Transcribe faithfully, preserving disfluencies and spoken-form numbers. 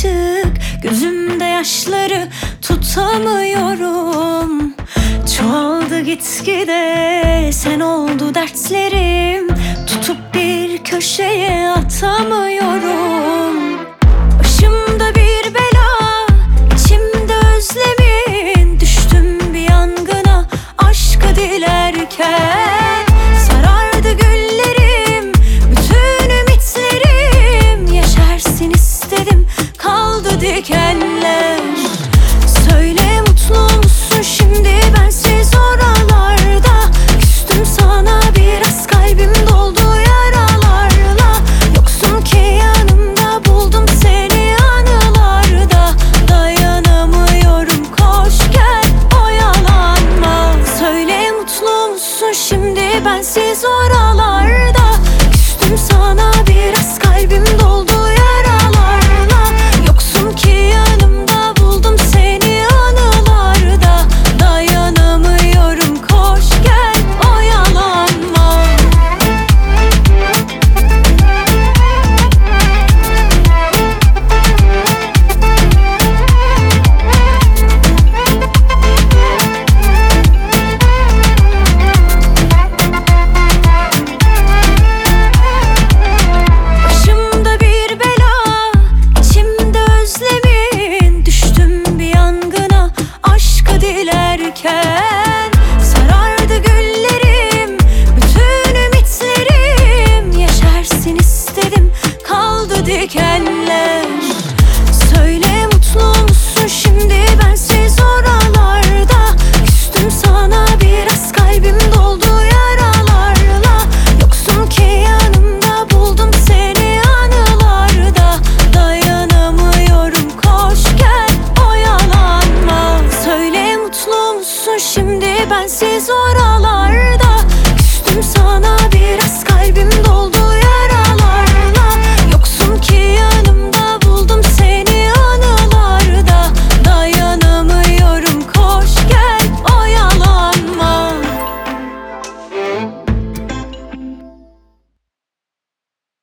açık, gözümde yaşları tutamıyorum. Çoğaldı gitgide, sen oldu dertlerim. Tutup bir köşeye atamıyorum. Başımda bir bela, içimde özlemin. Düştüm bir yangına aşkı dilerken. Sarardı güllerim, bütün ümitlerim. Yeşersin istedim, kaldı dikenler. Söyle mutlu musun şimdi bensiz oralarda? Küstüm sana biraz, kalbim doldu yaralarla. Yoksun ki yanımda, buldum seni anılarda. Dayanamıyorum, koş gel oyalanma. Söyle mutlu musun şimdi bensiz oralarda? Küstüm sana biraz, kalbim doldu yaralarla. Yoksun ki yanımda, buldum seni anılarda. Dayanamıyorum, koş gel oyalanma. Başımda bir bela, içimde özlemin. Düştüm bir yangına aşkı dilerken. Sarardı güllerim, bütün ümitlerim. Yeşersin istedim, kaldı dikenler. Söyle mutlu musun şimdi bensiz oralarda? Küstüm sana biraz, kalbim doldu yaralarla. Yoksun ki yanımda, buldum seni anılarda. Dayanamıyorum, koş gel oyalanma. Söyle mutlu musun şimdi bensiz oralarda? Küstüm sana